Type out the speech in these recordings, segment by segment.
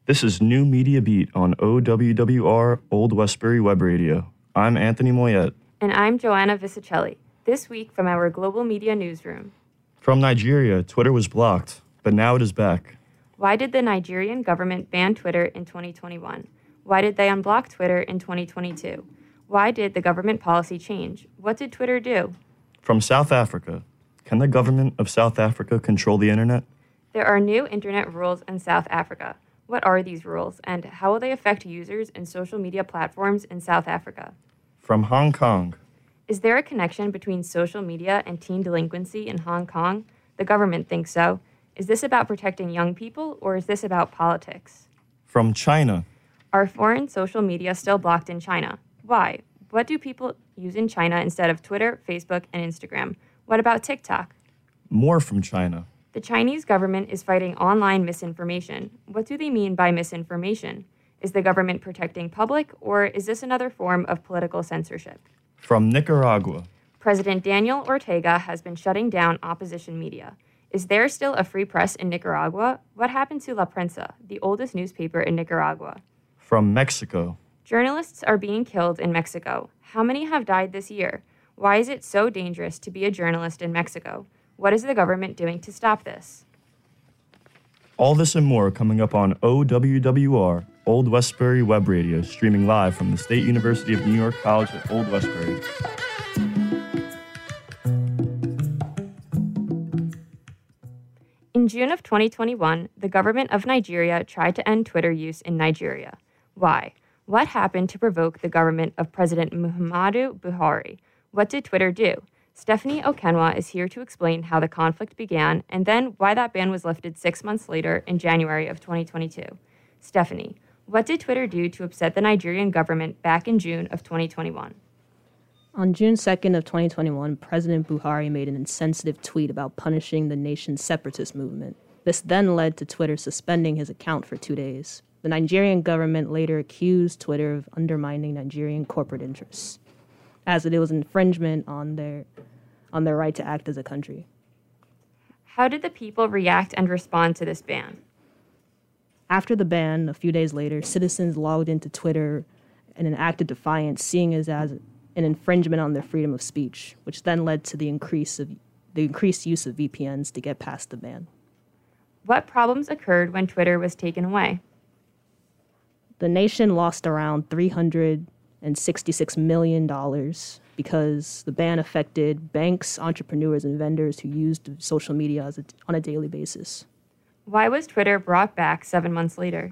This is New Media Beat on OWWR Old Westbury Web Radio. I'm Anthony Moyet. And I'm Joanna Visicelli. This week from our Global Media Newsroom. From Nigeria, Twitter was blocked, but now it is back. Why did the Nigerian government ban Twitter in 2021? Why did they unblock Twitter in 2022? Why did the government policy change? What did Twitter do? From South Africa, can the government of South Africa control the internet? There are new internet rules in South Africa. What are these rules, and how will they affect users and social media platforms in South Africa? From Hong Kong, is there a connection between social media and teen delinquency in Hong Kong? The government thinks so. Is this about protecting young people, or is this about politics? From China, are foreign social media still blocked in China? Why? What do people use in China instead of Twitter, Facebook, and Instagram? What about TikTok? More from China. The Chinese government is fighting online misinformation. What do they mean by misinformation? Is the government protecting public, or is this another form of political censorship? From Nicaragua, President Daniel Ortega has been shutting down opposition media. Is there still a free press in Nicaragua? What happened to La Prensa, the oldest newspaper in Nicaragua? From Mexico, journalists are being killed in Mexico. How many have died this year? Why is it so dangerous to be a journalist in Mexico? What is the government doing to stop this? All this and more coming up on OWWR, Old Westbury Web Radio, streaming live from the State University of New York College at Old Westbury. In June of 2021, the government of Nigeria tried to end Twitter use in Nigeria. Why? What happened to provoke the government of President Muhammadu Buhari? What did Twitter do? Stephanie Okenwa is here to explain how the conflict began and then why that ban was lifted 6 months later in January of 2022. Stephanie, what did Twitter do to upset the Nigerian government back in June of 2021? On June 2nd of 2021, President Buhari made an insensitive tweet about punishing the nation's separatist movement. This then led to Twitter suspending his account for 2 days. The Nigerian government later accused Twitter of undermining Nigerian corporate interests, as it was infringement on their right to act as a country. How did the people react and respond to this ban? After the ban, a few days later, citizens logged into Twitter in an act of defiance, seeing it as an infringement on their freedom of speech, which then led to the increased use of VPNs to get past the ban. What problems occurred when Twitter was taken away? The nation lost around $366 million because the ban affected banks, entrepreneurs, and vendors who used social media on a daily basis. Why was Twitter brought back 7 months later?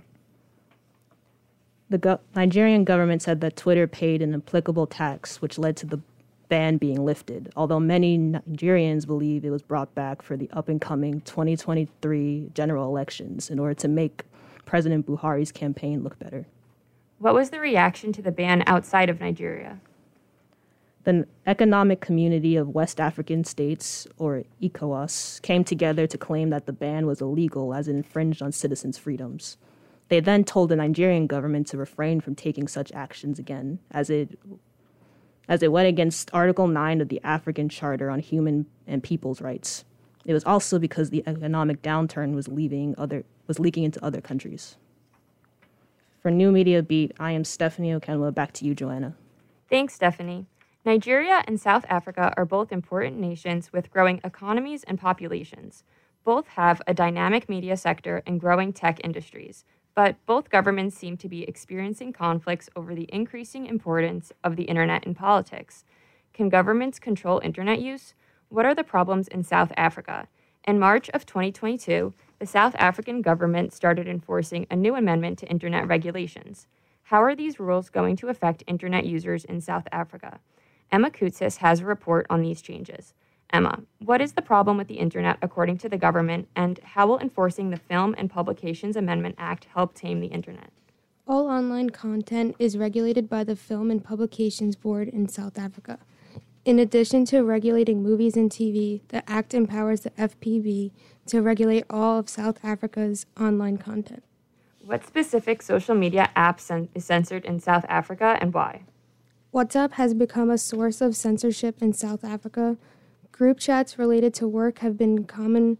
The Nigerian government said that Twitter paid an applicable tax, which led to the ban being lifted, although many Nigerians believe it was brought back for the up-and-coming 2023 general elections in order to make President Buhari's campaign look better. What was the reaction to the ban outside of Nigeria? The Economic Community of West African States, or ECOWAS, came together to claim that the ban was illegal as it infringed on citizens' freedoms. They then told the Nigerian government to refrain from taking such actions again, as it went against Article 9 of the African Charter on Human and People's Rights. It was also because the economic downturn was leaking into other countries. For New Media Beat, I am Stephanie Okenwa. Back to you, Joanna. Thanks, Stephanie. Nigeria and South Africa are both important nations with growing economies and populations. Both have a dynamic media sector and growing tech industries, but both governments seem to be experiencing conflicts over the increasing importance of the internet in politics. Can governments control internet use? What are the problems in South Africa? In March of 2022, the South African government started enforcing a new amendment to internet regulations. How are these rules going to affect internet users in South Africa? Emma Koutsis has a report on these changes. Emma, what is the problem with the internet according to the government, and how will enforcing the Film and Publications Amendment Act help tame the internet? All online content is regulated by the Film and Publications Board in South Africa. In addition to regulating movies and TV, the Act empowers the FPB to regulate all of South Africa's online content. What specific social media apps is censored in South Africa and why? WhatsApp has become a source of censorship in South Africa. Group chats related to work have been common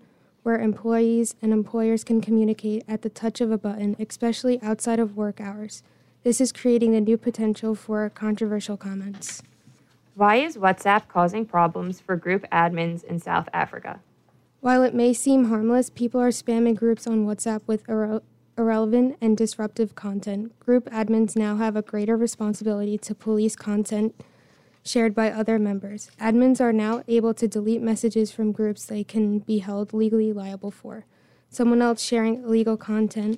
where employees and employers can communicate at the touch of a button, especially outside of work hours. This is creating a new potential for controversial comments. Why is WhatsApp causing problems for group admins in South Africa? While it may seem harmless, people are spamming groups on WhatsApp with irrelevant and disruptive content. Group admins now have a greater responsibility to police content shared by other members. Admins are now able to delete messages from groups they can be held legally liable for. For someone else sharing illegal content.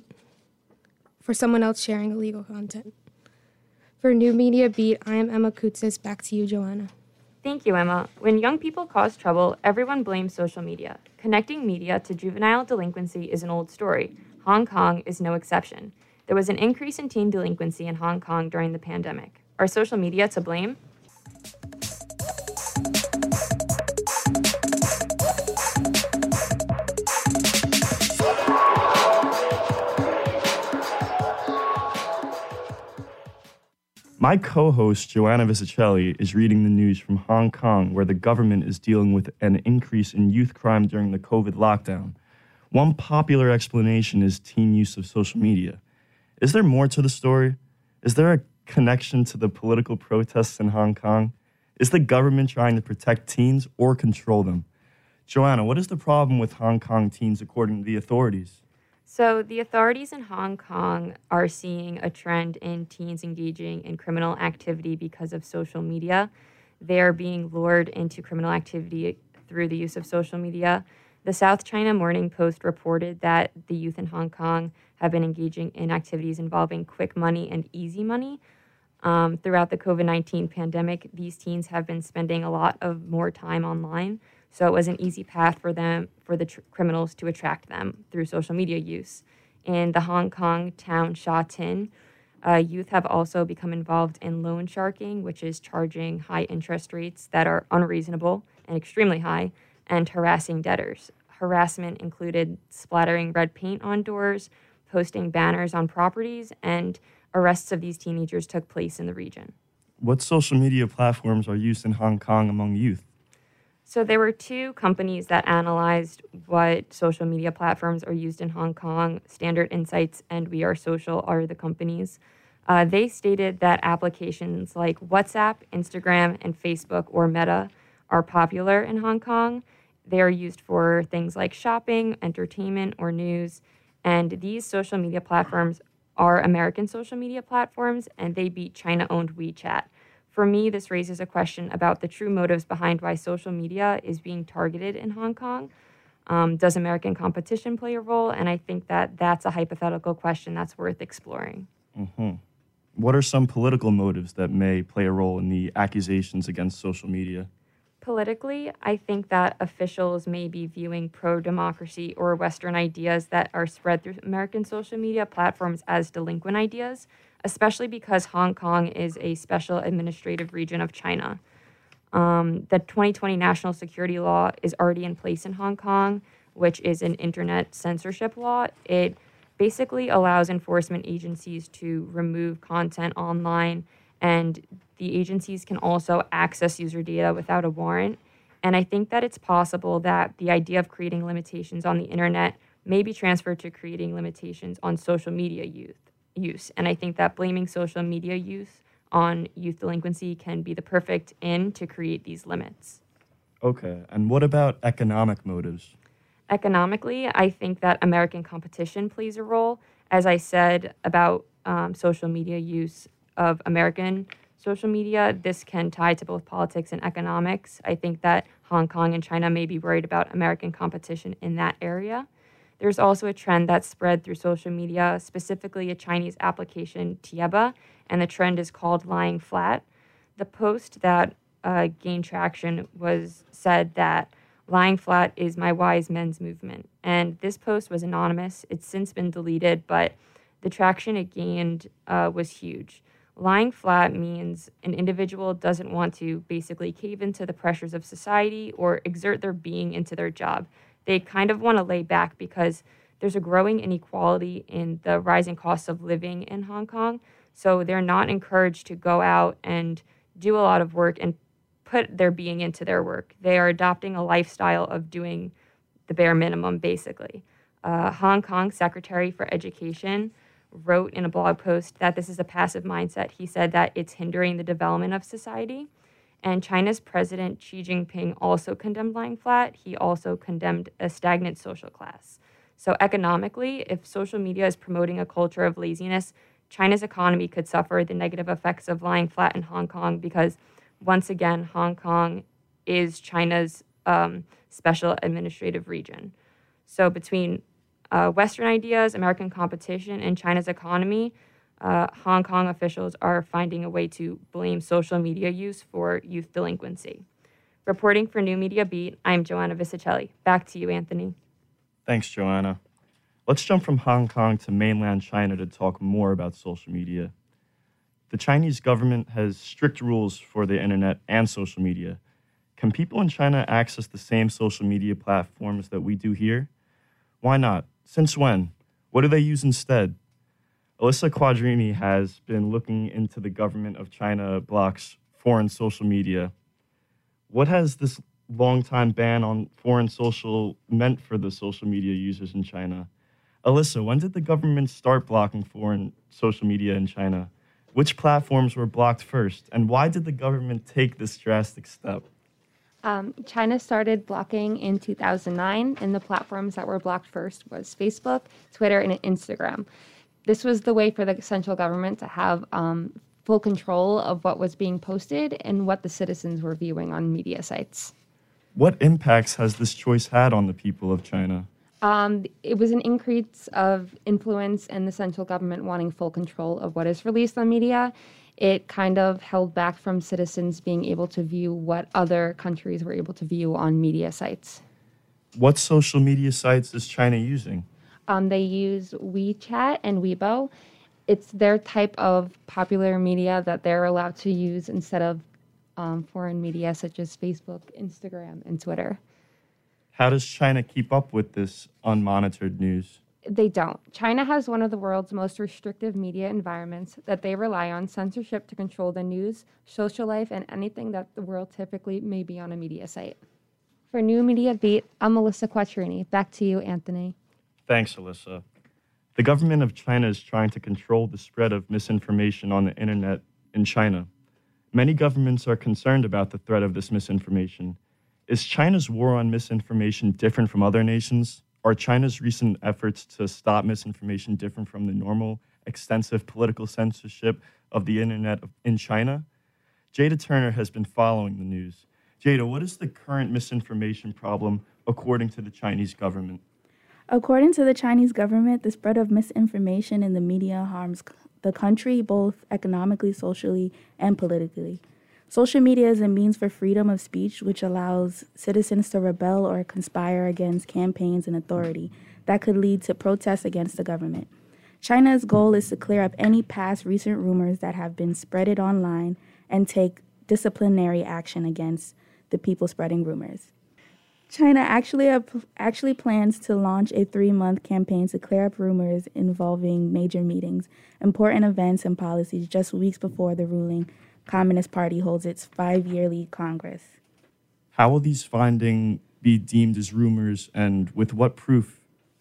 For New Media Beat, I am Emma Koutsis. Back to you, Joanna. Thank you, Emma. When young people cause trouble, everyone blames social media. Connecting media to juvenile delinquency is an old story. Hong Kong is no exception. There was an increase in teen delinquency in Hong Kong during the pandemic. Are social media to blame? My co-host, Joanna Visicelli, is reading the news from Hong Kong, where the government is dealing with an increase in youth crime during the COVID lockdown. One popular explanation is teen use of social media. Is there more to the story? Is there a connection to the political protests in Hong Kong? Is the government trying to protect teens or control them? Joanna, what is the problem with Hong Kong teens according to the authorities? So the authorities in Hong Kong are seeing a trend in teens engaging in criminal activity because of social media. They are being lured into criminal activity through the use of social media. The South China Morning Post reported that the youth in Hong Kong have been engaging in activities involving quick money and easy money. Throughout the COVID-19 pandemic, these teens have been spending a lot of more time online. So it was an easy path for them, for the criminals to attract them through social media use. In the Hong Kong town Sha Tin, youth have also become involved in loan sharking, which is charging high interest rates that are unreasonable and extremely high, and harassing debtors. Harassment included splattering red paint on doors, posting banners on properties, and arrests of these teenagers took place in the region. What social media platforms are used in Hong Kong among youth? So there were two companies that analyzed what social media platforms are used in Hong Kong. Standard Insights and We Are Social are the companies. They stated that applications like WhatsApp, Instagram, and Facebook or Meta are popular in Hong Kong. They are used for things like shopping, entertainment, or news. And these social media platforms are American social media platforms, and they beat China-owned WeChat. For me, this raises a question about the true motives behind why social media is being targeted in Hong Kong. Does American competition play a role? And I think that that's a hypothetical question that's worth exploring. Mm-hmm. What are some political motives that may play a role in the accusations against social media? Politically, I think that officials may be viewing pro-democracy or Western ideas that are spread through American social media platforms as delinquent ideas, especially because Hong Kong is a special administrative region of China. The 2020 national security law is already in place in Hong Kong, which is an internet censorship law. It basically allows enforcement agencies to remove content online, and the agencies can also access user data without a warrant. And I think that it's possible that the idea of creating limitations on the internet may be transferred to creating limitations on social media use. And I think that blaming social media use on youth delinquency can be the perfect in to create these limits. Okay, and what about economic motives? Economically, I think that American competition plays a role. As I said about social media use of American social media, this can tie to both politics and economics. I think that Hong Kong and China may be worried about American competition in that area. There's also a trend that's spread through social media, specifically a Chinese application, Tieba, and the trend is called lying flat. The post that gained traction said that lying flat is my wise men's movement. And this post was anonymous. It's since been deleted, but the traction it gained was huge. Lying flat means an individual doesn't want to basically cave into the pressures of society or exert their being into their job. They kind of want to lay back because there's a growing inequality in the rising costs of living in Hong Kong. So they're not encouraged to go out and do a lot of work and put their being into their work. They are adopting a lifestyle of doing the bare minimum, basically. Hong Kong Secretary for Education wrote in a blog post that this is a passive mindset. He said that it's hindering the development of society. And China's President Xi Jinping also condemned lying flat. He also condemned a stagnant social class. So economically, if social media is promoting a culture of laziness, China's economy could suffer the negative effects of lying flat in Hong Kong because, once again, Hong Kong is China's special administrative region. So between Western ideas, American competition, and China's economy, Hong Kong officials are finding a way to blame social media use for youth delinquency. Reporting for New Media Beat, I'm Joanna Vicicelli. Back to you, Anthony. Thanks, Joanna. Let's jump from Hong Kong to mainland China to talk more about social media. The Chinese government has strict rules for the internet and social media. Can people in China access the same social media platforms that we do here? Why not? Since when? What do they use instead? Alyssa Quadrini has been looking into the government of China blocks foreign social media. What has this long-time ban on foreign social meant for the social media users in China? Alyssa, when did the government start blocking foreign social media in China? Which platforms were blocked first? And why did the government take this drastic step? China started blocking in 2009, and the platforms that were blocked first was Facebook, Twitter, and Instagram. This was the way for the central government to have full control of what was being posted and what the citizens were viewing on media sites. What impacts has this choice had on the people of China? It was an increase of influence and the central government wanting full control of what is released on media. It kind of held back from citizens being able to view what other countries were able to view on media sites. What social media sites is China using? They use WeChat and Weibo. It's their type of popular media that they're allowed to use instead of foreign media such as Facebook, Instagram, and Twitter. How does China keep up with this unmonitored news? They don't. China has one of the world's most restrictive media environments that they rely on censorship to control the news, social life, and anything that the world typically may be on a media site. For New Media Beat, I'm Alyssa Quattrini. Back to you, Anthony. Thanks, Alyssa. The government of China is trying to control the spread of misinformation on the internet in China. Many governments are concerned about the threat of this misinformation. Is China's war on misinformation different from other nations? Are China's recent efforts to stop misinformation different from the normal, extensive political censorship of the internet in China? Jada Turner has been following the news. Jada, what is the current misinformation problem according to the Chinese government? According to the Chinese government, the spread of misinformation in the media harms the country both economically, socially, and politically. Social media is a means for freedom of speech, which allows citizens to rebel or conspire against campaigns and authority that could lead to protests against the government. China's goal is to clear up any past recent rumors that have been spreaded online and take disciplinary action against the people spreading rumors. China actually plans to launch a 3-month campaign to clear up rumors involving major meetings, important events, and policies just weeks before the ruling Communist Party holds its 5-yearly Congress. How will these findings be deemed as rumors, and with what proof?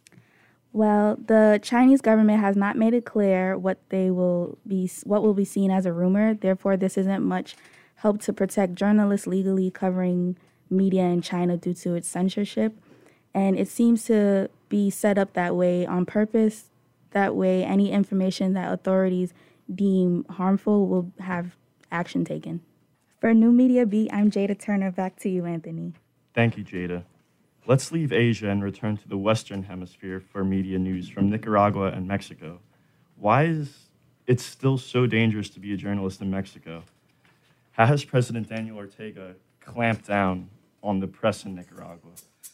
Well, the Chinese government has not made it clear what will be seen as a rumor. Therefore, this isn't much help to protect journalists legally covering media in China due to its censorship. And it seems to be set up that way on purpose. That way, any information that authorities deem harmful will have action taken. For New Media Beat, I'm Jada Turner. Back to you, Anthony. Thank you, Jada. Let's leave Asia and return to the Western Hemisphere for media news from Nicaragua and Mexico. Why is it still so dangerous to be a journalist in Mexico? How has President Daniel Ortega clamped down on the press in Nicaragua?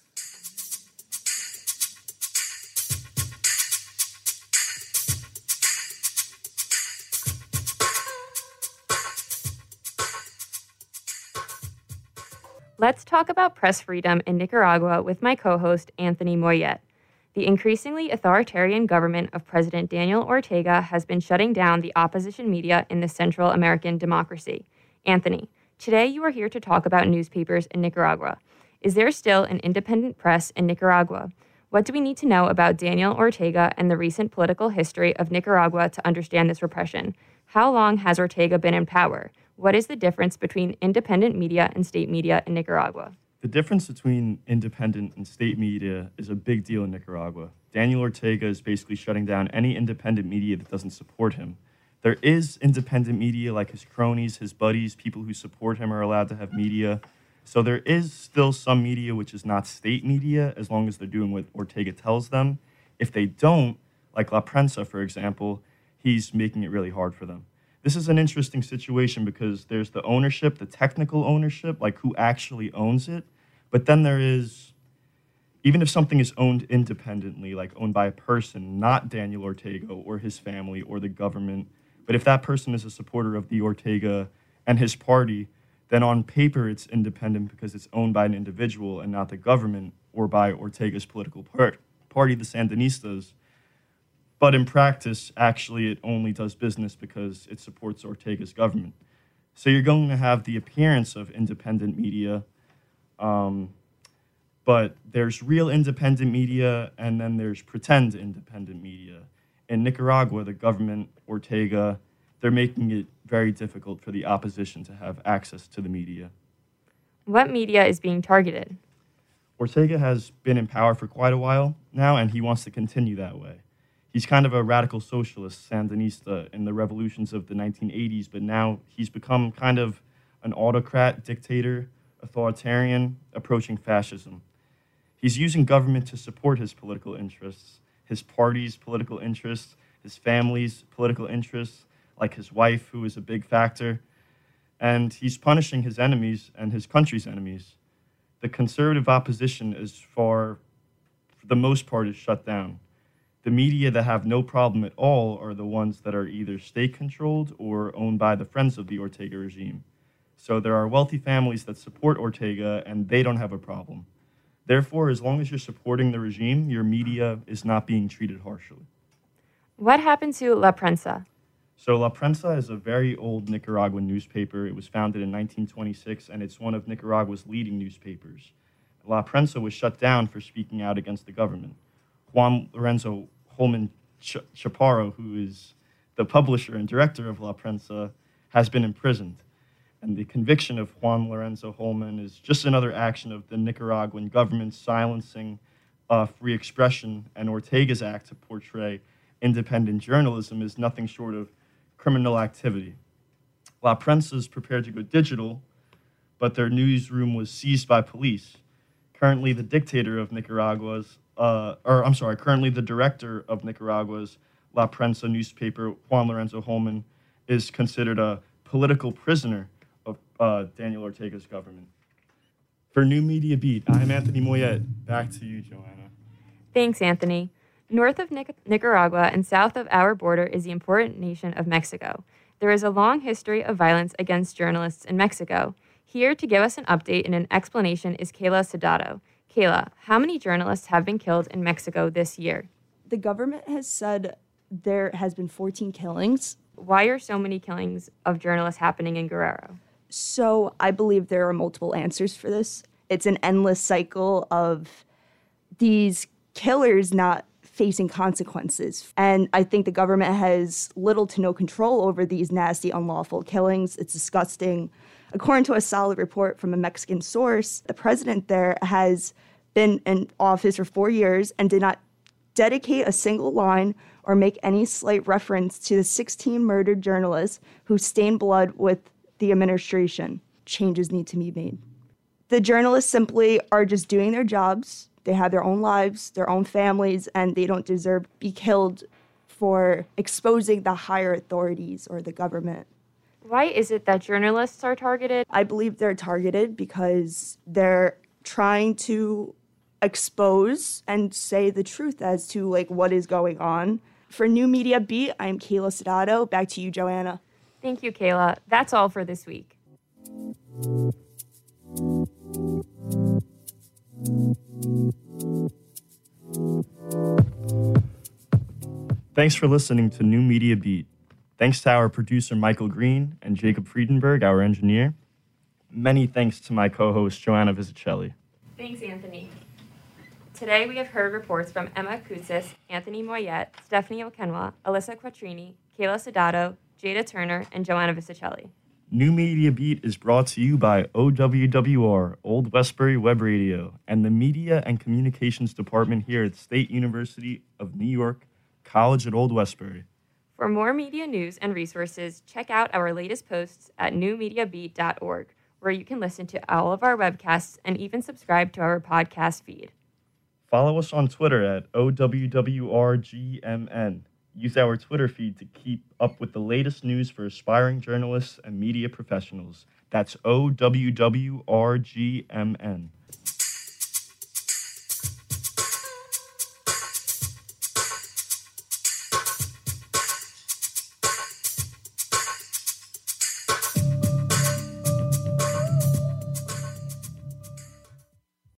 Let's talk about press freedom in Nicaragua with my co-host, Anthony Moyet. The increasingly authoritarian government of President Daniel Ortega has been shutting down the opposition media in the Central American democracy. Anthony, today you are here to talk about newspapers in Nicaragua. Is there still an independent press in Nicaragua? What do we need to know about Daniel Ortega and the recent political history of Nicaragua to understand this repression? How long has Ortega been in power? What is the difference between independent media and state media in Nicaragua? The difference between independent and state media is a big deal in Nicaragua. Daniel Ortega is basically shutting down any independent media that doesn't support him. There is independent media, like his cronies, his buddies, people who support him are allowed to have media. So there is still some media which is not state media, as long as they're doing what Ortega tells them. If they don't, like La Prensa, for example, he's making it really hard for them. This is an interesting situation because there's the ownership, the technical ownership, like who actually owns it. But then there is, even if something is owned independently, like owned by a person, not Daniel Ortega or his family or the government, but if that person is a supporter of the Ortega and his party, then on paper it's independent because it's owned by an individual and not the government or by Ortega's political party, the Sandinistas. But in practice, actually, it only does business because it supports Ortega's government. So you're going to have the appearance of independent media, but there's real independent media, and then there's pretend independent media. In Nicaragua, the government, Ortega, they're making it very difficult for the opposition to have access to the media. What media is being targeted? Ortega has been in power for quite a while now, and he wants to continue that way. He's kind of a radical socialist, Sandinista, in the revolutions of the 1980s, but now he's become kind of an autocrat, dictator, authoritarian, approaching fascism. He's using government to support his political interests, his party's political interests, his family's political interests, like his wife, who is a big factor, and he's punishing his enemies and his country's enemies. The conservative opposition for the most part, is shut down. The media that have no problem at all are the ones that are either state-controlled or owned by the friends of the Ortega regime. So there are wealthy families that support Ortega, and they don't have a problem. Therefore, as long as you're supporting the regime, your media is not being treated harshly. What happened to La Prensa? So La Prensa is a very old Nicaraguan newspaper. It was founded in 1926, and it's one of Nicaragua's leading newspapers. La Prensa was shut down for speaking out against the government. Juan Lorenzo Holman Chaparro, who is the publisher and director of La Prensa, has been imprisoned. And the conviction of Juan Lorenzo Holman is just another action of the Nicaraguan government silencing free expression, and Ortega's act to portray independent journalism is nothing short of criminal activity. La Prensa is prepared to go digital, but their newsroom was seized by police. Currently, the director of Nicaragua's La Prensa newspaper, Juan Lorenzo Holman, is considered a political prisoner of Daniel Ortega's government. For New Media Beat, I'm Anthony Moyet. Back to you, Joanna. Thanks, Anthony. North of Nicaragua and south of our border is the important nation of Mexico. There is a long history of violence against journalists in Mexico. Here to give us an update and an explanation is Kayla Sodato. Kayla, how many journalists have been killed in Mexico this year? The government has said there has been 14 killings. Why are so many killings of journalists happening in Guerrero? So I believe there are multiple answers for this. It's an endless cycle of these killers not facing consequences. And I think the government has little to no control over these nasty, unlawful killings. It's disgusting. According to a solid report from a Mexican source, the president there has been in office for 4 years and did not dedicate a single line or make any slight reference to the 16 murdered journalists who stained blood with the administration. Changes need to be made. The journalists simply are just doing their jobs. They have their own lives, their own families, and they don't deserve to be killed for exposing the higher authorities or the government. Why is it that journalists are targeted? I believe they're targeted because they're trying to expose and say the truth as to what is going on. For New Media Beat, I'm Kayla Sodato. Back to you, Joanna. Thank you, Kayla. That's all for this week. Thanks for listening to New Media Beat. Thanks to our producer, Michael Green, and Jacob Friedenberg, our engineer. Many thanks to my co-host, Joanna Visicelli. Thanks, Anthony. Today we have heard reports from Emma Koutsis, Anthony Moyet, Stephanie Okenwa, Alyssa Quattrini, Kayla Sodato, Jada Turner, and Joanna Vicicelli. New Media Beat is brought to you by OWWR, Old Westbury Web Radio, and the Media and Communications Department here at State University of New York, College at Old Westbury. For more media news and resources, check out our latest posts at newmediabeat.org, where you can listen to all of our webcasts and even subscribe to our podcast feed. Follow us on Twitter at OWWRGMN. Use our Twitter feed to keep up with the latest news for aspiring journalists and media professionals. That's OWWRGMN.